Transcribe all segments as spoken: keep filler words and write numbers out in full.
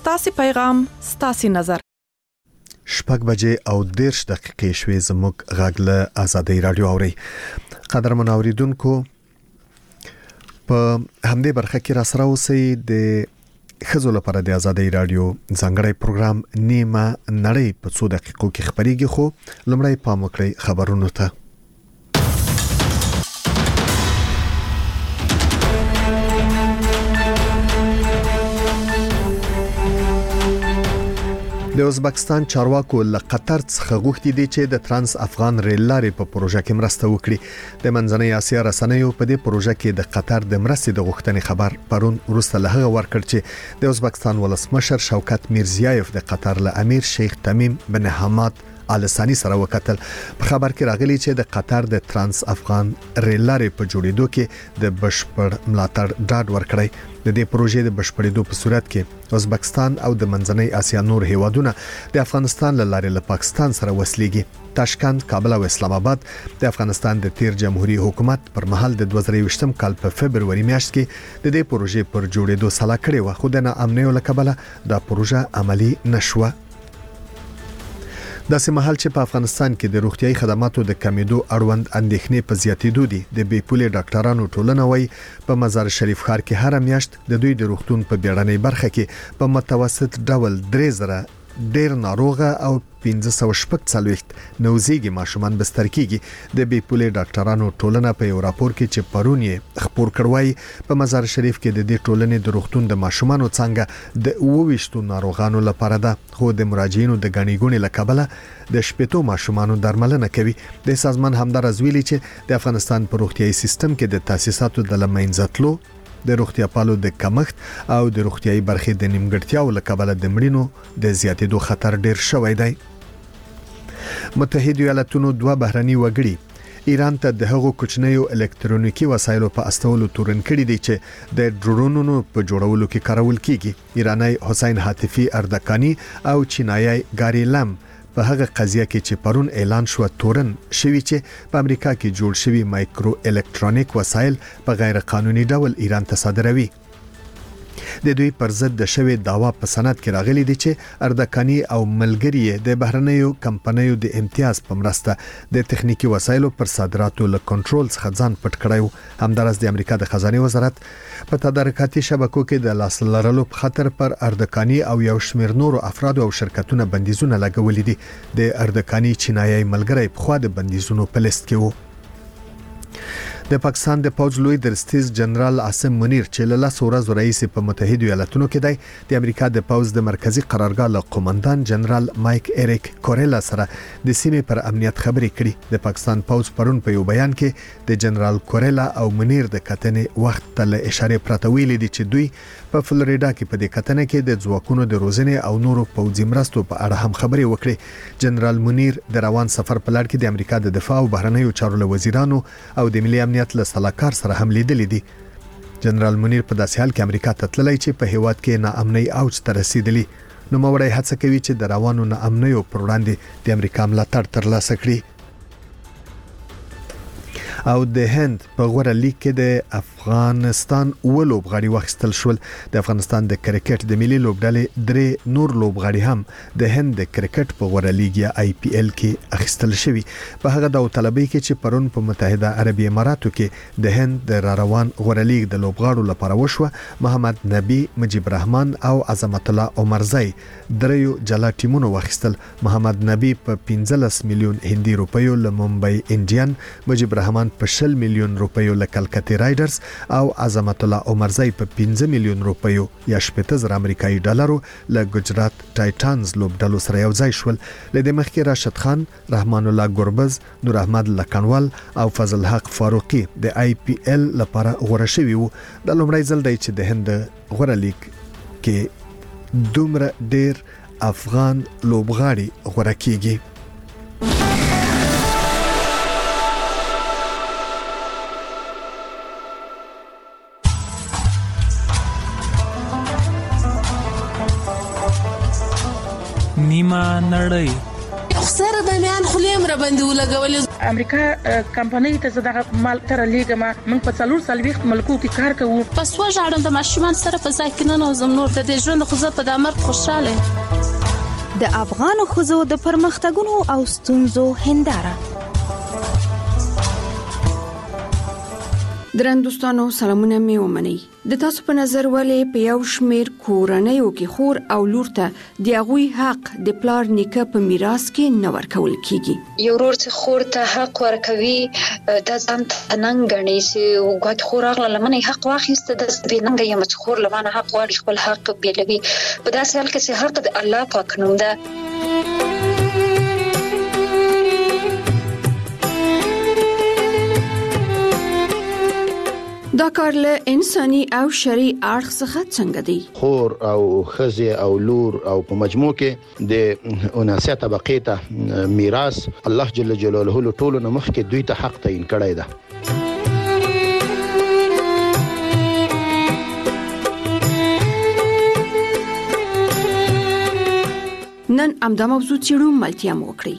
ستاسو پیغام ستاسو نظر شپږ بجې او دیرش دقیقې شوې زموږ غږ له آزادۍ رادیو اوري. قدرمن اوریدونکو په همدې برخه کې را سره اوسئ د خزو لپاره د آزادۍ رادیو ځانګړی پروګرام نیمه نړۍ په څو دقیقو کې خبريږي، خو لومړی پام وکړئ خبرونو ته. د ازبکستان چارواکو له قطر څخه غوښتي دي چې د ترانس افغان ریل لارې په پروژه کې مرسته وکړي. د منځنۍ اسیا رسنیو په دې پروژه کې د قطر د مرستې د غوښتنې خبر پرون وروسته له هغه ورکړ چې د ازبکستان ولسمشر شوکت میرزیایف د قطر له امیر شیخ تمیم بن حماد آل ثانی سره وکتل. په خبر کې راغلی چې د قطر د ترانس افغان ریل لارې په جوړېدو کې د بشپړ ملاتړ ډاډ ورکړی. د دې پروژې د بشپړېدو په صورت کې ازبکستان او د منځنۍ اسیا نور هیوادونه د افغانستان له لارې له پاکستان سره وصلېږي. تاشکند، کابل او اسلام آباد د افغانستان د تیر جمهوریت حکومت پر مهال د دوه زره یوویشتم کال په فبرवरी میاشت کې د دې پروژې پر جوړېدو سلا کړې و، خو د ناامنۍ له کبله دا پروژه عملی نشوه. داسې مهال چې په افغانستان کې د روغتيایي خدماتو د کمیدو اړوند اندېښنې په زیاتېدو دي، د بې پولې ډاکټرانو ټولنه وایي په مزار شریف ښار کې هر میاشت د دوی د روغتون په بیړنۍ برخه کې په متوسط ډول درې زره ډیر ناروغه او پنځه سوه شپږ څلوېښت نوزیږي ماشومان بستر کیږي. د بې پولې ډاکټرانو ټولنه په یو راپور کې چې پرون یې خبر کړوي په مزار شریف کې د دې ټولنې د روغتون د ماشومانو څنګه د اوويشتو ناروغانو لپاره ده، خو د مراجعینو د غنی ګونې لکبله د شپېتو ماشومانو درملنه کوي. د سازمان همدارز ویلي چې د افغانستان په روغتيایي سیستم کې د تاسیساتو د لمنځتلو، د روغتیا پالو د کمښت او د روغتيایي برخې د نیمګړتیاو له کبله د مړینو د زیاتېدو خطر ډیر شوی دی. متحده ایالاتونو دوه بهرني وګړي ایران ته د هغو کوچنیو الکترونیکی وسایلو په استولو تورن کړي دي چې د ډرونونو په جوړولو کې کارول کیږي. ایرانی حسین حاتفی اردکانی او چینایي ګاری لم په هغه قضیه کې چې پرون اعلان شو تورن شوی چې په امریکا کې جوړ شوی مایکرو الکترونیک وسایل په غیر قانوني ډول ایران ته صادروي. د دوی پر ضد د شوی داوا په سند کې راغلی دی چې اردکانی او ملګری د بهرنیو کمپنیو د امتیاز په مرسته د تخنیکی وسایلو پر صادراتو له کنټرول څخه ځان پټ کړی. همدارس د امریکا د خزانه وزارت په تدارکاتي شبکو کې د لاس لرلو په خاطر پر اردکانی او یو شمېر نورو افراد او شرکتونو بندیزونه لګولې دي. د اردکانی چینایي ملګری په خوا د بندیزونو په لیست کې وو. د پاکستان د پوځ لوی درستیز جنرال عاصم منیر چې له لاس ورځ رئیس په متحده ایالاتونو کې دی، د امریکا د پوځ د مرکزی قرارګاه له قومندان جنرال مایک ایریک کوریلا سره د سیمې پر امنیت خبرې کړي. د پاکستان پوځ پرون په یو بیان کې د جنرال کوریلا او منیر د کتنې وخت ته له اشاره پرته ویلي دي چې دوی په فلوریدا کې په دې کتنه کې د ځواکونو د روزنې او نورو پوځي مرستو په اړه هم خبرې وکړي. جنرال منیر د روان سفر په لړ کې د امریکا د دفاع او بهرنیو چارو وزیرانو او د ملي امنیت له سلاکار سره هم لیدلې دي. جنرال منیر په داسې حال کې امریکا ته تللی چې په هیواد کې ناامنۍ اوج ته رسیدلی. نو موري هڅه کوي چې د روانو ناامنیو پر وړاندې د امریکا ملاتړ ترلاسه کړي. او د هند په غوړه لیګ کې د افغانستان و لوبغاړي واخیستل شول. د افغانستان د کرکټ د ملي لوبډلې درې نور لوبغاړي هم د هند د کرکټ په غوړه لیګ یا آی پی ایل کې اخیستل شوي. په هغه داوطلبۍ کې چې پرون په متحده عربی اماراتو کې د هند د روان غوړه لیګ د لوبغاړو لپاره وشوه، محمد نبی، مجيب رحمان او عظمت الله عمرزی دریو جلا ټیمونو واخیستل. محمد نبی په پنځلس میلیون هندي روپیو له ممبئی انډین، مجيب رحمان په شل میلیون روپیو له کلکتې رایډرز او عظمت الله عمرزی په پنځه میلیون روپیو یا شپږ زره امریکایي ډالرو له ګجرات ټایټانز لوبډلو سره یو ځای شول. له دې مخکې راشد خان، رحمان الله ګربز، نور احمد لکنوال او فضل حق فاروقي د آی پی ایل لپاره غوړه شوي وو. د لومړی ځل دی چې د هند غوړه لیګ کې دومره ډیر افغان لوبغاړي غوړه کیږي. نیمه نړۍ سره د میان خلیم را باندې ولګولې امریکا کمپنۍ ته زداغه مال تر لیګه ما من په څلور سالويخ ملکو کې کار کوو. پس وژاړم د ماشومان سره په ځای کې نه نوزم نور د دې ژوند خو زه په د امر خوشاله. د افغان ښځو د پرمختګونو او ستونزو هنداره. درندوستانو سلامونه می ومني. د تاسو په نظر ولې په یو شمیر کورنیو کې خور او لور ته د هغوی حق د پلار نیکه په میراث کې نه ورکول کیږي؟ یو ورور چې خور ته حق ورکوي د ځان ننګ غني چې وګت خور اغله لمنه حق واخیسته د بیننګ یم چې خور لمنه حق واړي خپل حق بیلوي. په داسې حال کې چې حق د الله پاک نوم ده. دا کار له انساني او شرعي اړخ څخه څنګه دی؟ خور او خزي او لور او په مجموع کې د اناسه طبقه ته میراث الله جل جلاله له ټولو نه مخکې دوی ته حق تعین کړی ده. نن امدا موضوع چیرو ملتیا مو کړی.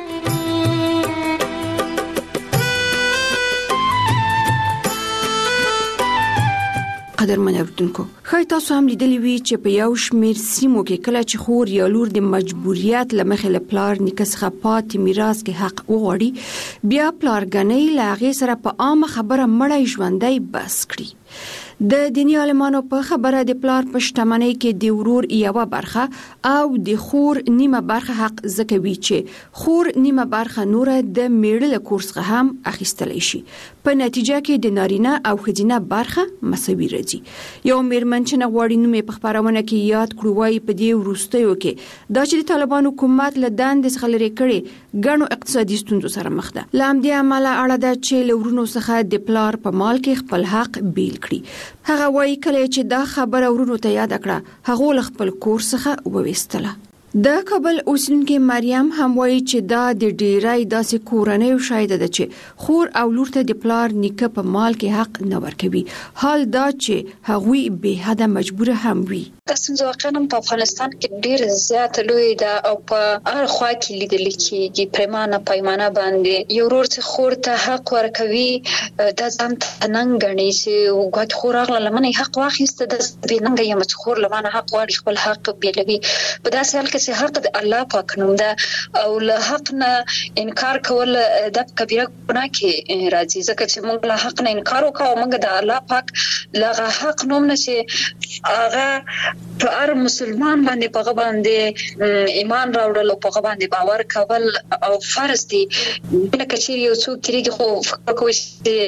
قدرمن اوریدونکو، خای تاسو هم لیدلی وی چې په یو شمیر سیمو کې کله چې خور یا لور د مجبوریت لمخې له پلار نیکه څخه پاتې میراث کې حق وغواړي، بیا پلارګنۍ له هغې سره په عامه خبره مړی ژوندی بس کړي. د دینی عالمانو په خبره د پلار په شتمنۍ کې د ورور یوه برخه او د خور نیمه برخه حق زکوي چې خور نیمه برخه نوره د میړه له کور څخه هم اخیستلی شي. په نتیجه کې د نارینه او ښځینه برخه مساوي راځي. یو میرمن چې نه غواړي نوم یې په خپرونه کې یاد کړو وایي په دې وروستیو کې دا چې د طالبان حکومت له دندې څخه لرې کړي ګڼو اقتصادي ستونزو سره مخ ده. له همدې امله اړه ده چې له ورونو څخه د پلار په مال کې خپل حق بیل کړي. هغه وایي کله چې دا خبره ورونو ته یاد کړه هغه له خپل کور څخه وویستله. د کابل اوسیدونکې مریم هم وایي چې دا د ډیری داسې کورنیو شاهده ده چې خور او لور ته د پلار نیکه په مال کې حق نه ورکوي، حال دا چې هغوی به حده مجبور هم وي. دا ستونزه واقعا په افغانستان کې ډېر زیات لوی ده او په هر خوا کې لیدل کېږي. پریمانه پیمانه باندې یو ورور چې خور ته حق ورکوي د ځان ننګ غني چې وګت خور اغله لمنه حق واخیسته د بیننګ یم چې خور لمنه حق واړي خپل حق بیلوي. په داسې حال کې چې حق د الله پاک نوم ده او له حق نه انکار کول د کبیره ګناه کې راځي. ځکه چې موږ له حق نه انکار وکړو موږ د الله پاک له حق نوم نه چې هغه په هر مسلمان باندې په باندې ایمان راوړل او په باندې باور کول او فرض دي. لکه چې یو څوک کېږي خو فکر کوي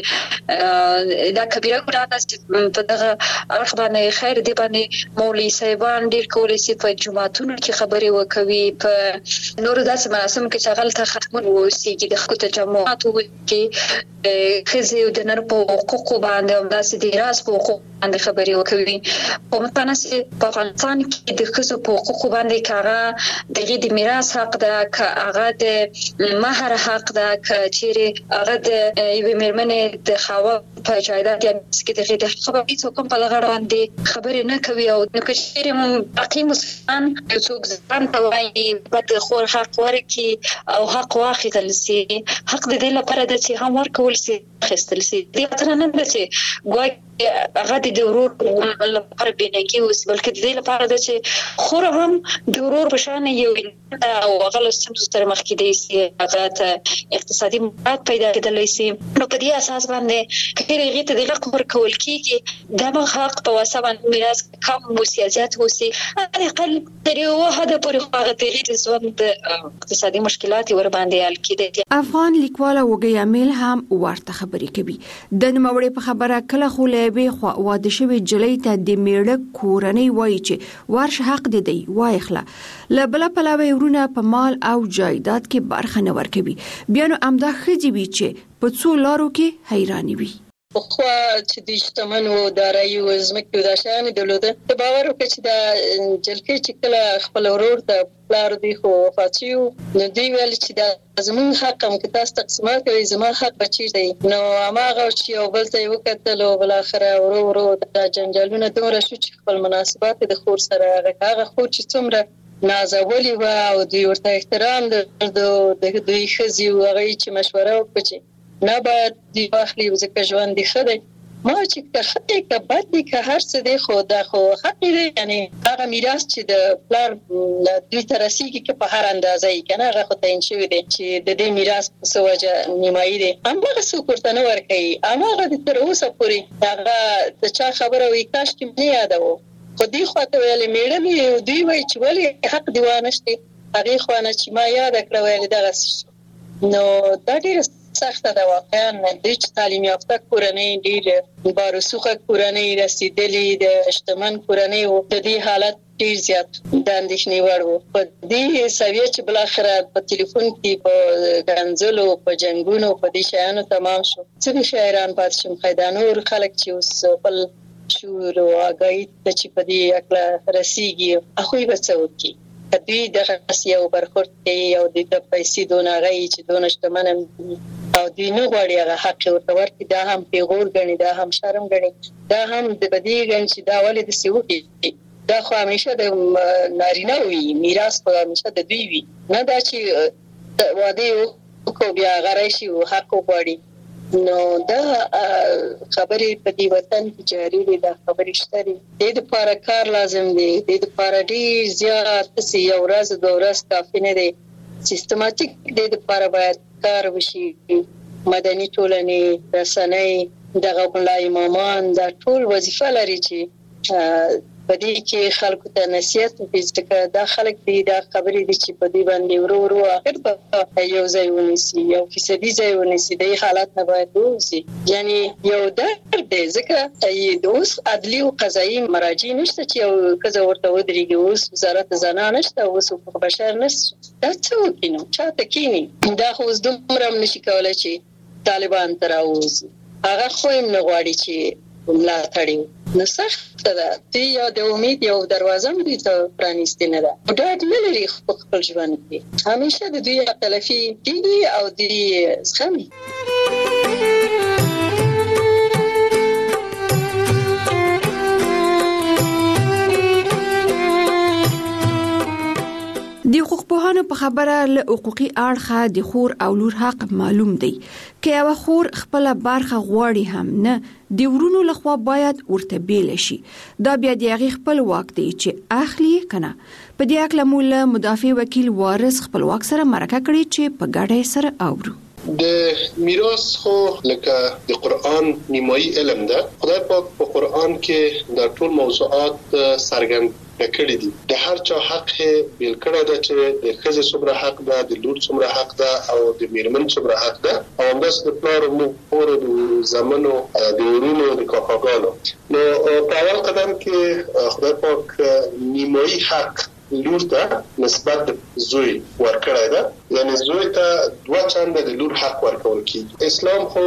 چې دا کبیره ګناه ده چې په دغه اړخ باندې خیر دی باندې مولوي صاحبان ډېر کولی شي په جماعتونو کې خبرې وکوي، په نورو داسې مراسمو کې چې هغلته ختمونه وسیږي د خلکو تجمعات وکړي، ښځې د نر په حقوقو باندې او داسې د راز په حقوقو باندې خبرې وکوي. په مثلا په افغانستان کې د ښځو په حقوقو باندې که هغه دغې د میراث حق ده، که هغه د مهر حق ده، که چیرې هغه د یوې مېرمنې د خاوند په جایداد یا میراث کې دغې د خبرې هېڅوک هم په دغه اړه باندې خبرې نه کوي. او نو که چیرې باقي مسلمان یو څوک ځان ته وایي باید د خور حق ورکړي او حق واخیستل سي، حق د دې لپاره ده چې هم ورکول سي اخیستل سي. دې خاطر نه ده چې ګواکې هغه د ورور لپاره بېنګي اوسي، بلکې د دې لپاره ده چې خور هم د ورور په شان یو او هغه له ستونزو سره مخ کېدی سي، هغه ته اقتصادي مفاد پیدا کېدلی سي. نو په دې اساس باندې که چیرې هغې ته د حق ورکول کېږي دا حق په واسه باندې میراث کم اوسي یا زیات اوسي، حداقل تر یوه حده پورې خو هغه د هغې د ژوند اقتصادي مشکلات یې ورباندې حل کېدی. افغان لیکواله وږی امیل هم ورته خبرې کوي. د نوموړې په خبره کله خو له یوې خوا واده شوې نجلۍ ته د میړه کورنۍ وایي چې ورشه حق دې دی وایخله، له بله پلوه یې ورونه په مال او جایداد کې برخه نه ورکوي. بیا نو همدا ښځې وي چې په څو لارو کې حیرانې وي. پخوا چې د شتمن و دارایي و ځمکې و دا شیان یې درلوده، ته باور وکړه چې دا جلکۍ چې کله خپل ورور ته پلار دوی خو وفات شوي وو، نو دوی ویل چې دا زموږ حق هم که تاسو تقسیمات کوئ زما حق به چېرته وي. نو هماغه چې یو بل ته یې وکتل او بالاخره ورو ورو دا جنجالونه دومره شو چې خپل مناسبات د خور سره هغه هغه خور چې څومره نازولي و او دوی ورته احترام د دوی خزي او هغه چې مشوره وکړي نه باید دی واخلي ځکه ژوند دی خدای ما چې که خدای که بد دی که هر څه دی خو دا خو حق دی یعنی هغه میراث چې د پلار دوی ته رسیږي که په هر اندازه یې کنه هغه خو تعین شوی دی چې د دې میراث په څه وجه نیمایي دی هماغه څوک ورته نه ورکوي هماغه د تر اوسه پورې هغه د چا خبره وي کاشکې مې یادوو خو دې خواته ویلې میړه مې دوی وایي چې ولې حق دی وانشتې هغې خوا نه چې ما یاده کړه ویلې دغسې نو دا ډېره سخته ده واقعا دوی چې تعلیم یافته کورنۍ ډېر بارسوخه کورنۍ رسېدلې د شتمن کورنۍ و د دې حالت ډېر زیات د اندېښنې وړ و په دې سویه چې بالاخره په تلیفون کې په ګنځلو په جنګونو په دې شیانو تمام شو څه به شاعران پاتې شم خو دا نور خلک چې اوس خپل شعور او آګاهي ته چې په دې هکله رسېږي هغوی به څه وکړي که دوی دغسې یو برخورد کوي او دوی ته پیسې دونه هغه چې دونه شتمن هم او دوی نه غواړي هغه حق ورته ورکړي دا هم پیغور ګڼي دا هم شرم ګڼي دا هم د بدۍ ګڼي چې دا ولې داسې وکړي دا خو همیشه د نارینه وي میراث خو همیشه د دوی وي نه دا چې واده یې وکړو بیا هغه راشي او حق وغواړي نو دا خبرې په دې وطن کې جاري دي دا خبرې شته دي د دې لپاره کار لازم دی د دې لپاره ډېر زیات داسې یو ورځ دوه ورځ کافي نه دی سیستماتیک د دې لپاره باید کار وشي مدني ټولنې رسنۍ دغه ملا امامان دا ټول وظیفه لري چې په دې کې خلکو ته نصیحت وکړي ځکه دا خلک دي دا خبرې دي چې په دې باندې ورو ورو اخر به یو ځای ونیسي یو فیصدي ځای ونیسي د حالت نه باید ووځي یعنی یو درد دی ځکه د اوس عدلي او قضایي مراجع نشته چې یو ښځه ورته ودرېږي اوس وزارت زنانه نشته اوس حقوق بشر نشته دا څه وکړي نو چاته کینی دا خو اوس دومره هم نشي کولی چې طالبان ته راووځي هغه خو هم نه غواړي چې ملاتړ نو سخته ده دوی یا د امید یو دروازه هم دوی ته پرانیستې نه ده ډاډ نه لري خپل ژوند کې همیشه د دوی تلفي کېږي او دوی زغمي د حقوق پوهانو په خبره له حقوقي اړخه د خور او لور حق معلوم دی که یو خور خپل برخه غواړي هم نه د ورونو لخوا باید ورته بیل شي دا بیا د هغې خپل واک دی چې اخلي کنه په دې اړه مو مدافع وکیل وارث خپل واک سره مرکه کړې چې په ګډه سره اورو د میراث خو لکه د قرآن نیمایي علم ده خدای پاک په قرآن کې د ټول موضوعات څرګند کړی دي د هر چا حق بیل کړی ده چې د ښځې څومره حق ده د لور څومره حق ده او د میرمن څومره حق ده او همداسې د پلار او مور د زامنو د ورونو د کاکاګانو نو په اول قدم کې خدای پاک نیمایي حق لور ته نسبت زوی ورکړی ده یعنی زوی ته دوه چنده د لور حق ورکول کیږي اسلام خو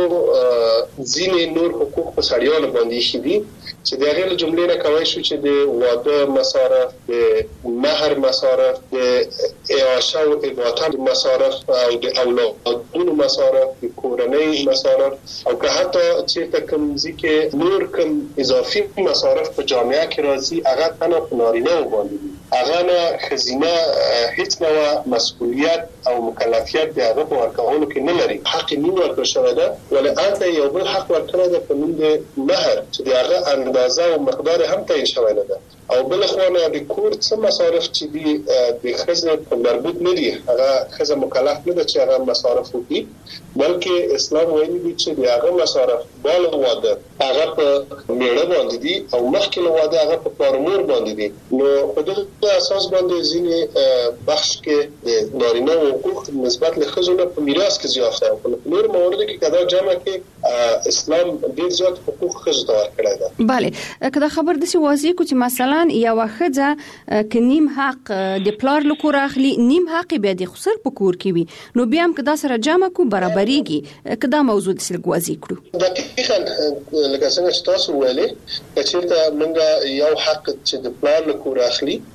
ځینې نور حقوق په سړیانو باندې ایښي دي چې د هغې له جملې نه کولی شو چې د واده مصارف د مهر مصارف د اعاشه او اعاطه مصارف او د اولادونو مصارف د کورنۍ مصارف او که حتی چېرته کوم ځای کې نور کوم اضافي مصارف په جامعه کې راځي هغه تنها په نارینه‌و باندې دي هغه نه ښځینه هیڅ ډول مسؤلیت او مکلفیت د هغه په ورکولو کې نه لري حق یې نه ورکړل شوی ده ولې هلته یو بل حق ورکړی ده په نوم د مهر چې د هغه اندازه او مقدار هم تعیین شوی نه ده او بل خو نه د کور څه مصارف چې دي د ښځې په مربوط نه دي هغه ښځه مکلف نه ده چې هغه مصارف وکړي بلکې اسلام ویلي دي چې د هغه مصارف بالغ واده هغه په میړه باندې دي او مخکې له واده هغه په پلار مور باندې دي نو په دغه اساس باندې ځینې بخش کې د نارینه حقوق نسبت له ښځو نه په میراث کې زیات ده په نور موردو کې کدا جمع کې اسلام ډېر زیات حقوق ښځو ته ورکړی ده بله کدا خبر داسې واضح کو چې مثلا یو ښځه ک نیم حق د پلار له کور اخلي نیم حق بیا د خسر په کور کې وي نو بیا هم کدا سره جمع کو برابرېږي کدا موضوع د سلګ واضح کړو دقیقاً لکه څنګه چې تاسو ویلې چې موږ یو حق چې د پلار له کور اخلي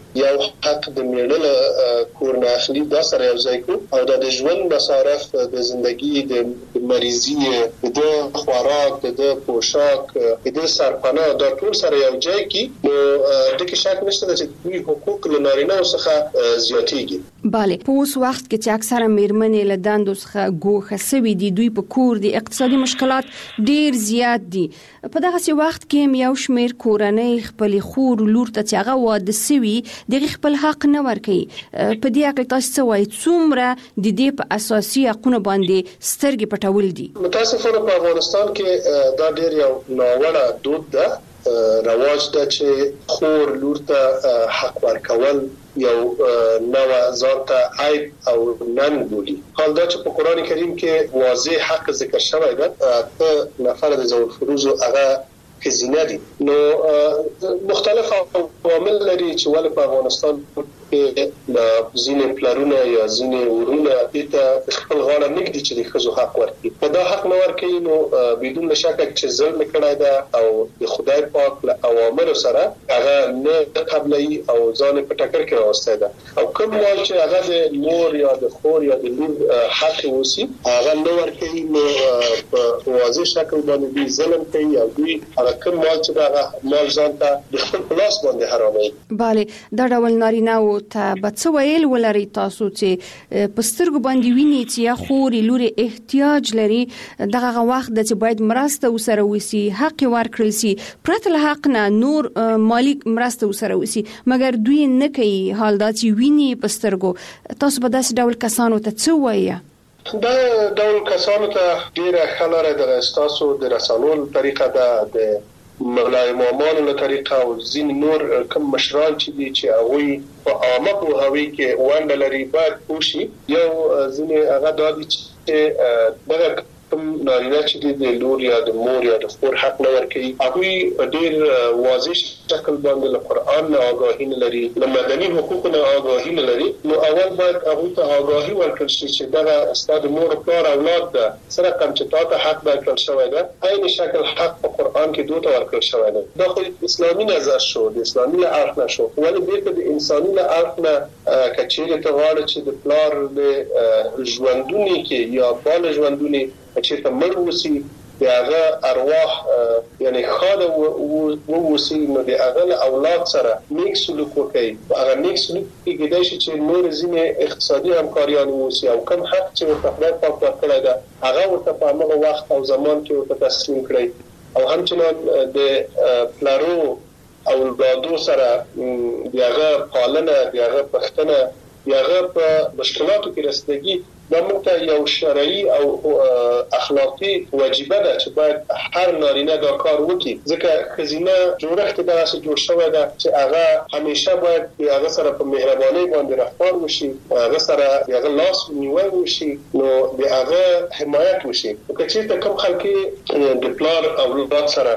یو حق د میړه کور نه اخلي دا سره یو ځای کو او د ژوند مصارف د ژوندۍ د مریضي د خوراک د پوشاک د سرپناه د ټول سره یو ځای کی نو د کې شک نشته چې دوی حقوق لنارینه څخه زیاتېږي. bale په اوس وخت کې چې اکثره میرمنې له دندو څخه ګوښه سوي دي دوی په کور د اقتصادي مشکلات ډیر زیات دي. په دغه وخت کې یو شمیر کورنۍ خپل خور لور ته چې هغه واده سوي د خپل حق نه ورکوي. په دې اړه تاسو څه وایي څومره د دې په اساسي حقوقو باندې سترګې پټول دي؟ متاسفانه په افغانستان کې دا ډیر یو ناوړه دود ده رواج ده چې خور لور ته حق ورکول یو نوع ځان ته عیب او نن بولي. حال دا چې په قران کریم کې واضح حق ذکر شوی ده ته نفر د ذوال فروز هغه کزینه دي نو مختلف عوامل لري چې ول په افغانستان کې د ځینې پلارونه یا ځینې ورونه ته خپل غاړه نګدي چې د خزو حق ورکړي. په دا حق نه ورکړي نو بدون شک چې ظلم کړای ده او د خدای پاک له اوامر سره هغه نه قبلي او ځان په ټکر کې راوستي ده او کوم مال چې هغه د مور یا د خور یا د لور حق وسی هغه نه ورکړي نو په واضح شکل باندې ظلم کوي او دوی کوم مال چې دا مال ځان ته د خپل پلاس باندې حراموي. bale دا ډول نارینه او ته بڅ ویل ولري تاسو چې پسترګ باندې ویني چې یا خوري لوري احتیاج لري دغه وخت د چې باید مرسته وسره وسی حق ورکړل سي پرته له حق نه نور مالک مرسته وسره وسی مګر دوی نه کوي. حال دا چې ویني پسترګو تاسو په داسې ډول کسانو ته څه وایي؟ دا ډول کسانو ته ډیره خلاره د استاسو د رسالول طریقه ده د مولای امامانو له طریقه او ځین نور کوم مشران چې دي چې هغه په عامه په هوی کې وانډ لري باید پوښي یو ځین هغه د دې چې دغه کوم نارینه چې د لور یا د مور یا د خور حق نه ورکوي هغه ډیر واضح شکل باندې له قران نه آگاهی نه لري له مدني حقوق نه آگاهی نه لري نو اول باید هغه ته آگاهی ورکړل شي چې دغه استاد مور پلار اولاد ده سره کوم چې تاسو حق ورکړل شوی ده عین شکل حق په قران کې دوه ورکړل شوی ده. دا خو اسلامي نظر شو د اسلامي اړخ نه شو ولې بیرته د انساني اړخ نه کچېره ته واړه چې د پلار له ژوندونی کې یا بال ژوندونی چې ته مر وسی دغه ارواح یعنی خاله و وسی نو دغه اولاد سره نیک سلوک وکړي هغه نیک سلوک کې د شي چې نور زینه اقتصادي همکاریان وسی او کوم حق چې خدای پاک ورکړی دا هغه ورته په هغه وخت او زمان کې ورته تسلیم کړي او همچنان د پلارو او اولادو سره دغه پالنه دغه پښتنه دغه په مشکلاتو کې رسیدګي دا موږ یو شرعي او اخلاقی واجبه ده چې باید هر نارینه دا کار وکړي ځکه خزینه جوړښت دا څه جوړ شوی ده چې هغه همیشه باید هغه سره په مهرباني باندې رفتار وشي هغه سره هغه لاس نیول وشي نو هغه حمایت وشي چې کوم خلک د پلار او اولاد سره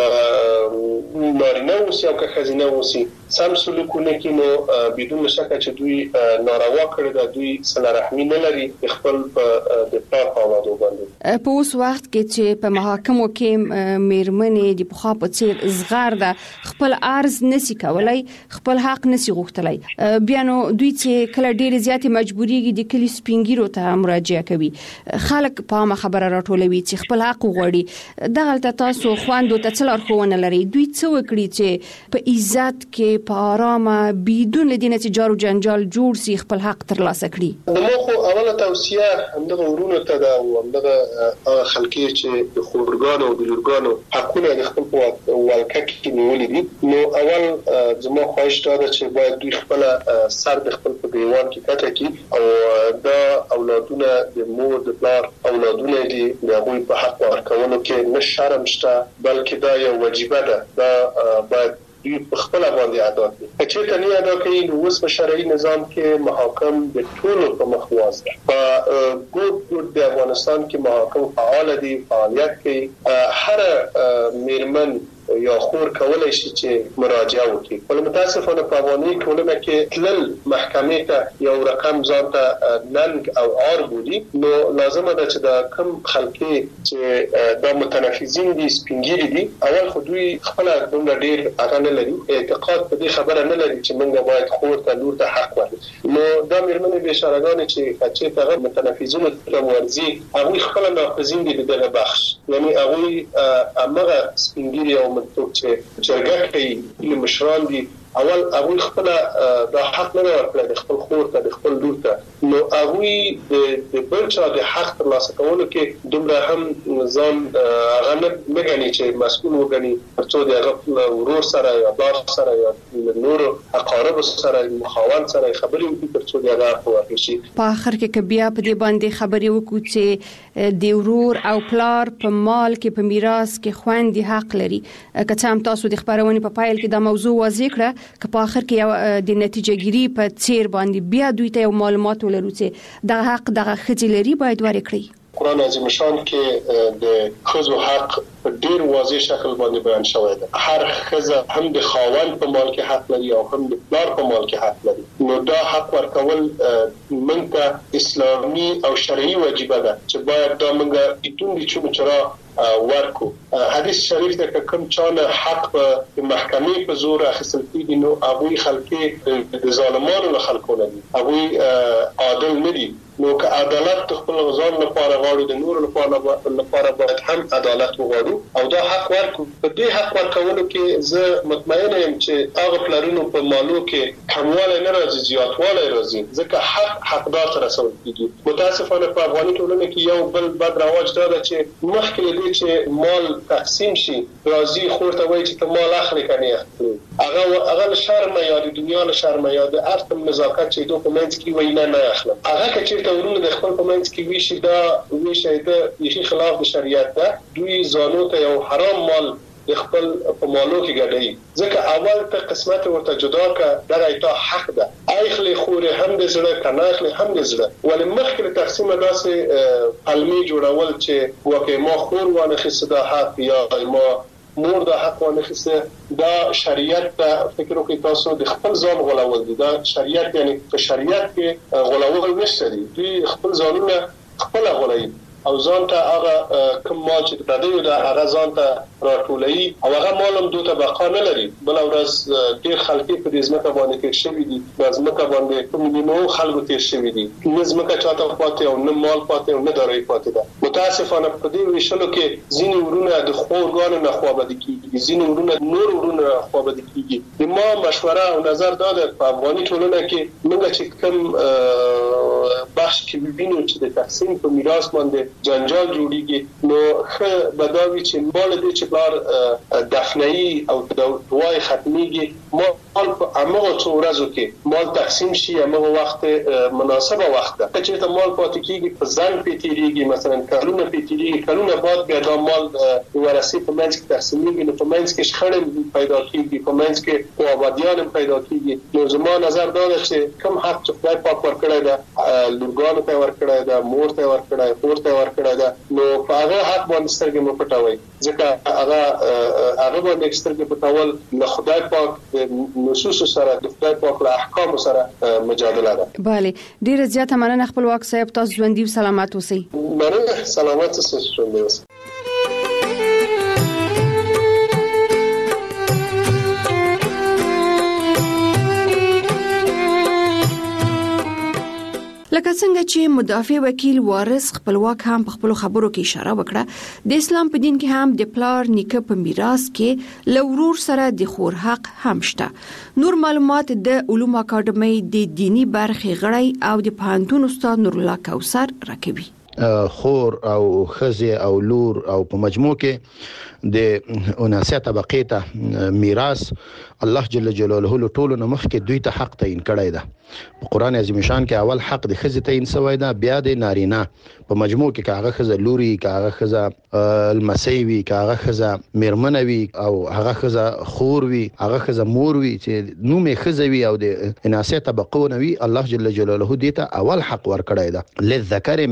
نارینه وسی او خزینه وسی سم سلوکونه کې نو بدون شک چې دوی ناروا کړی دا دوی صله رحمی نه لري خپل د پلار په وادو باندې. په اوس وخت کې چې په محاکمو کې میرمنې د پخوا په څیر زغار ده خپل عرض نسی کولای خپل حق نسی غوښتلای بیا نو دوی چې کله ډېر زیات مجبوریږي د کلی سپینګیرو ته مراجعه کوي خلک په ما خبره راټولوي چې خپل حق وغواړي دغه تاسو خواندو ته څلور خوونه لري دوی څه وکړي چې په عزت کې په آرامه بدون لدینه چې جارو جنجال جوړ سي خپل حق ترلاسه کړي. نو خو اوله توصیه همدغه ورونو ته دا او همدغه خلکي چې د خورګانو او د لورګانو حقونه د خپل په ولکه کې نیولې دي نو اول زموږ خواهش دا ده چې باید دوی خپل سر د خپل په دیوان کې کټه کړي او دا اولادونه د مور د پلار اولادونه دي د هغوی په حق ورکولو کې نه شرم شته بلکې دا یو واجبه ده دا باید دوی په خپل باندې ادا کړي چې ته نه ادا کوي نو اوس په شرعي نظام کې محاکم د ټولو په مخواز ده په ګوت ګوت د افغانستان کې محاکم فعال دي فعالیت کوي هر میرمن یا خور کولای شي چې مراجعه وکړي. ول متاسفانه په افغاني ټولنه کې تلل محکمې ته یو رقم ځان ته ننګ او عار بودي، نو لازمه ده چې دا کم خلکي چې دا متنفذین دي سپینګری دي اول خو دوی خپل دومره ډیر هغه نه لري، اعتقاد په دې خبره نه لري چې موږ باید خور ته لور ته حق ورکړو. نو دا مېرمنې بشارهګانې چې چې هغه متنفذین ته ورزي هغه خپل ناقضین دي دغه بخش، یعنی هغه هغه سپینګری او متوب چې جرګه کوي مشران دي اول هغه خپل د حق نه ورکړي د خپل خور ته د خپل لور ته، نو هغه د بل چا د حق ترلاسه کولو کې دومره هم ځان هغه نه غني چې مسؤل وګڼي چې د هغه ورور سره یا بار سره یا نور اقارب سره مخاون سره خبرې وکړي ترڅو د هغه حق شي. په اخر کې بیا په دې باندې خبرې وکړو چې د ورور او پلار په مال کې په میراث کې خويندې حق لري. که څه هم تاسو د خبرونې په پایل کې دا موضوع واضح کړه که په اخر کې یو د نتیجه ګیری په څیر باندې بیا دوی ته یو معلومات ولرو چې د حق دغه خځې لري باید ورکړي. قرآن عظیم شان کې د خزو حق په ډیر واضح شکل باندې بیان شوی دی. هر خزه هم د خاوند په مال کې حق لري او هم د پلار په مال کې حق لري. نو دا حق ورکول موږ ته اسلامي او شرعي واجب ده چې باید دا موږ ایتون دي چې چرا ورکو. حدیث شریف ده که کوم چانه حق په محکمې په زور اخیستل کیږي نو هغه خلک د ظالمانو له خلکو نه دي، هغه عادل نه دي. نو که عدالت خپل غزان لپاره غواړو د نور لپاره لپاره باید هم عدالت وغواړو او دا حق ورکو. په دې حق ورکولو کې زه مطمئن یم چې هغه پلرونو په مالو کې کمواله نه راځي، زیاتواله راځي، ځکه حق حقدار ته رسول کیږي. متاسفانه په افغاني ټولنه کې یو بل بد رواج دا ده چې مخکې دې چې مال تقسیم شي راځي خور ته وایي چې ته مال اخلي کني اخلي، هغه هغه شرم یا د دنیا له شرم یا د ارث نزاکت چې دوه کومنټ کې وایي نه نه اخلم، هغه چې ورونه د خپل کومنټ کې ویشي دا ویشي دا یشي خلاف د شریعت ده. دوی زانو ته یو حرام مال د خپل په مالو کې ګډي، ځکه اول ته قسمت ورته جدا کا دغه ایته حق ده اخلي خوري هم د زړه کنه اخلي هم د زړه، ولې مخکې تقسیم داسې علمي جوړول چې وکه ما خور وانه خصدا حق یا ما مور د حق ونه خسته دا شریعت ته فکر وکړئ تاسو د خپل ځان غولول دي. دا شریعت یعنی په شریعت کې غولول نشته دي، دوی خپل ځانونه خپل غولي او ځان ته هغه کوم مال چې د دې د هغه ځان ته راټولي او هغه مال هم دوی ته بقا نه لري. بل ورځ ډیر خلک په دې ځمکه باندې کې شوي دي، د ځمکه باندې کوم نو خلک تیر شوي دي، نه ځمکه چاته پاتې او نه مال پاتې او نه داري پاتې ده. متاسفانه په دې ویشلو کې ځینې ورونه د خورګانو نه خوابدي کیږي، ځینې ورونه نور ورونه خوابدي کیږي. د ما مشوره او نظر دا ده په افغاني ټولنه کې موږ چې کوم بخش کې وینو چې د تقسیم په میراث باندې جنجال جوړیږي نو خه بداوی چې مال دې چې بار دفنئی او دوای ختمیږي مال په امغه څو ورځو کې مال تقسیم شي امغه وخت مناسبه وخت ده چې ته مال پاتې کیږي په ځان پیتیریږي مثلا کلونه پیتیریږي کلونه بعد بیا دا مال ورثي په منځ کې تقسیمېږي نو په منځ کې شخړې پیدا کیږي، په منځ کې قوابدیان پیدا کیږي. نو زما نظر دا ده چې کوم حق چې خدای پاک ورکړی ده لورګانو ته ورکړی ده، مور ته ورکړی، خور ته ورکړی ده، نو په هغه حق باندې سترګې مو پټوي ځکه هغه هغه باندې سترګې پټول له خدای پاک نصوص سره د خدای پاک له احکام سره مجادله ده. bale ډیره زیاته مننه خپلواک صاحب، تاسو ژوندۍ سلامات اوسئ. مننه، سلامات اوسئ، ژوندۍ اوسئ. لکه څنګه چې مدافع وکیل وارث خپلواک هم په خپل خبرو کې اشاره وکړه، د اسلام په دین کې هم د پلار نیکه په میراث کې لورور سره د خور حق هم شته. نور معلومات د علوم اکاډمي د دینی برخې غړی او د پوهنتون استاد نور الله کوثر راکوي. خور او خزه او لور او په مجموع کې د اناسه طبقه ته میراث الله جل جلاله له ټولو نه مخکې دوی ته حق تعین کړی ده. په قران عظیم شان کې اول حق د خزه تعین شوی ده، بیا د نارینه په مجموع کې کاغه خزه لوري، کاغه خزه المسیوي، کاغه خزه میرمنوي او هغه خزه خور وي، هغه خزه مور وي چې نومې خزه وي او د اناسه طبقه نوي الله جل جلاله دې ته اول حق ور کړی ده. للذکر مثل حظ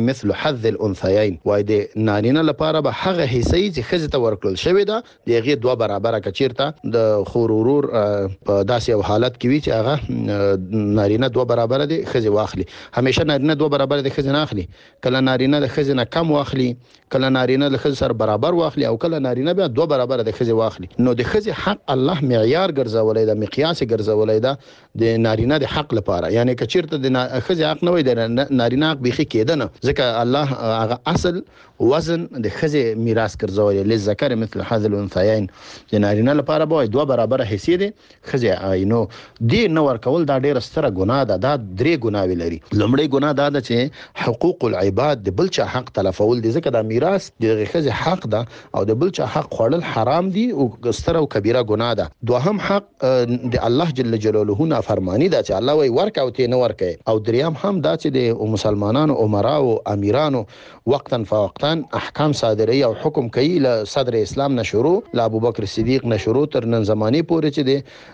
حظ الانثيين وای د نارینه لپاره به هغه حصې چې خزه ته ورکړل شوی دا دغه دوه برابر کچیرته د خورورور په داسې یو حالت کې وی چې هغه نارینه دوه برابر دي خزه واخلي همیشه نارینه دوه برابر دي خزه نه اخلي کله نارینه د خزه نه کم واخلي کله نارینه د خزه سره برابر واخلي او کله نارینه بیا دوه برابر د خزه واخلي نو د خزه حق الله معیار ګرځولای دا مقیاس ګرځولای دا د نارینه د حق لپاره یعنی کچیرته د خزه حق نه وي د نارینه حق بيخي کېدنه ځکه الله هغه اصل وزن د خزه میراث ګرځولای لذکر مثل حظ الانثيين د نارینه لپاره به دوه برابر حصے دي خزه اینو دی نو ورکول دا ډیره ستره ګناه ده دا درې ګناوي لري لومړی ګناه دا ده چې حقوق العباد د بلچا حق تلفول دي ځکه دا میراث د خزه حق ده او د بلچا حق خوړل حرام دي او ستره او کبیره ګناه ده دوهم حق د الله جل جلاله نه فرمانی ده چې الله وی ورکاو ته نه ورکي او دریم هم دا چې د مسلمانانو عمرا او امیرانو وقتا فوقتا احکام صادري او حکم کوي له صدر اسلام نه شروع له ابوبکر صدیق نه شروع تر نن زماني پورې چې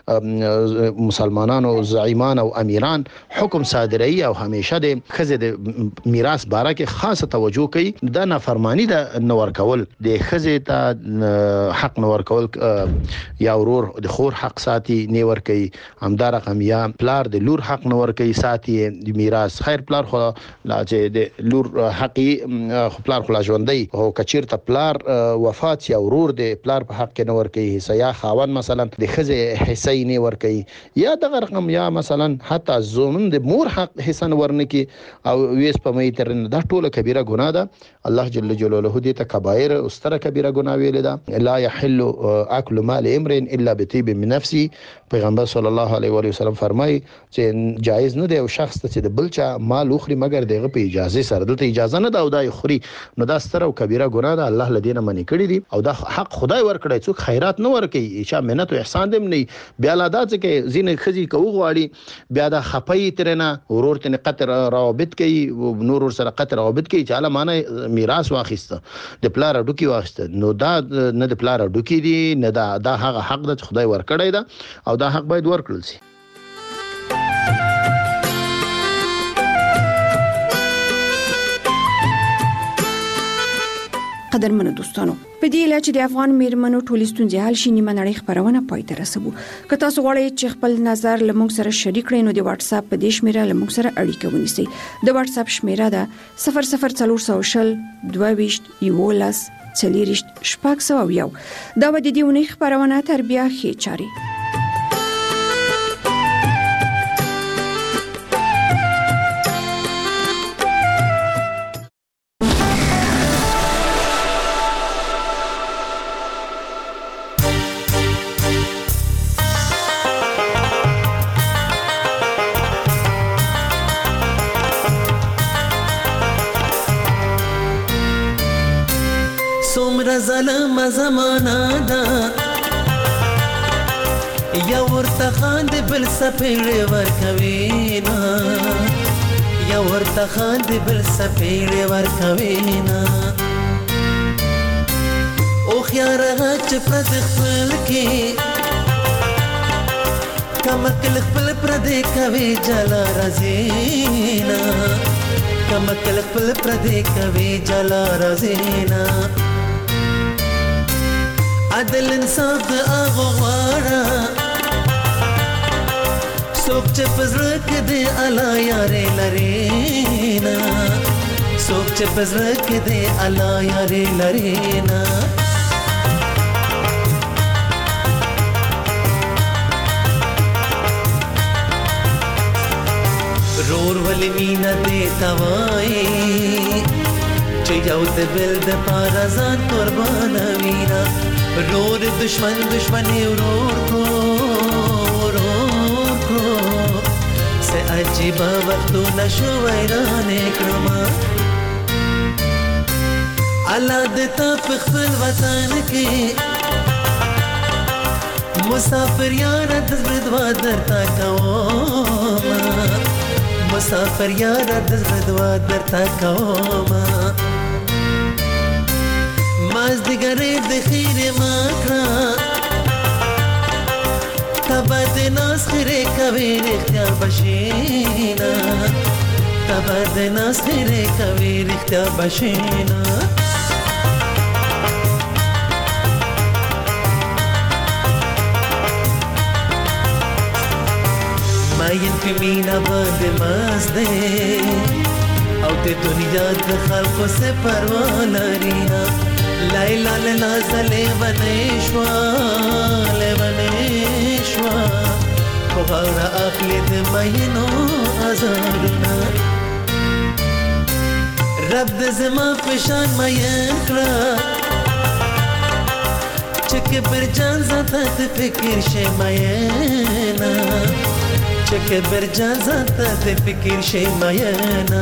د مسلمانانو زعیمان او امیران حکم صادري او همیشه د خزه د میراث باره کې خاصه توجه کوي دا نافرمانی ده نور کول د خزه ته حق نور کول یا ورور د خور حق ساتي نور کوي همدار رقم یا پلار د لور حق نور کوي ساتي د میراث خیر پلار خو لا چې د لور حقي پلار خو لا ژوندۍ او کچیر ته پلار وفات یا ورور د پلار په حق کې نور کوي حصہ یا خاون مثلا د خزه حصہ نه ور کوي یا دغه رقم یا مثلا حتی زومن د مور حق حصہ ورنه کی او ویس په مې تر دا ټوله کبیره ګناه ده الله جل جلاله دې ته کبایر او ستره کبیره ګناه ویل ده لا يحل اكل مال امرئ الا بطيب من نفسي پیغمبر صلی الله علیه و وسلم فرمای چې جایز نه دی او شخص ته چې د بلچا مال اخري مگر دغه په اجازه سره دلته اجازه نه ده او دای خوري نو دا ستره او کبیره ګناه ده الله لدینه منی کړی دي او دا حق خدای ور کړی څوک خیرات نه ور کوي چې مننت او احسان دم نه بیا لا دا چې زین خزي کوو غواړي بیا دا خپي ترنه ورور ته قطر روابط کوي نور ور سره قطر روابط کوي چې اله معنی میراث واخیسته د پلار ډوکی واخیسته نو دا نه د پلار ډوکی دي نه دا دا هغه حق ده خدای ور کړی ده او دا حق باید ور کړل شي قدرمنو دوستانو په دې علاوه چې د افغان میرمنو ټولې ستونزې حل شي نیمه نړۍ خبرونه پای ته رسوو که تاسو غواړئ چې خپل نظر لمونږ سره شریک کړئ نو د واتس اپ په دې شمیره لمونږ سره اړیکه ونیسئ د واتس اپ شمیره ده صفر صفر څلور شل دوه ویشت یولس څلوریشت شپږ سوه یو دا و د دې ونې خبرونه تر بیا ښې چاري ظلم زمانہ دا یا ورته خاند بل سپېړې ورکوي نا یا ورته خاند بل سپېړې ورکوي نا او خيار چې پرد خپل کې کمکل خپل پرد کوي جلا رزینا کمکل خپل پرد کوي جلا رزینا عدل انصاف د هغه غواړه څوک چې په زړه کې دی الله یارې لري نه څوک چې په زړه کې دی الله یارې لري نه رور ولې مینا دې توای چې یو د بل د پاره ځان قربان وینا رور دشمن دشمنی ورور کو ورور کو سے عجیب وختو نشو ویران کرما الله دتا خپل وطن کې مسافر یار د زړه درتا کوما مسافر یار د زړه درتا کوما ماز دګرې د خیر ماکرا تبد ناس خره کوي اختیار بشینا تبد د ناس هره کوي رښتیا بشینا ماین په مینا باندې ماز دې او د دنیا د خلکو څخه پروا لرينا لایلا لا زلې ونشوا لونشوا خبر اخلي د مینو ازارنا رب د زما پشان مین کړه چکه بر جان زاته د فکر شې مینا چکه بر جان زاته د فکر شې مینا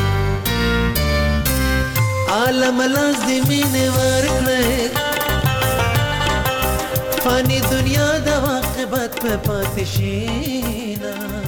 عالم لاس دی مینه ورکړه فانی دنیا د واقعات په پاتې شي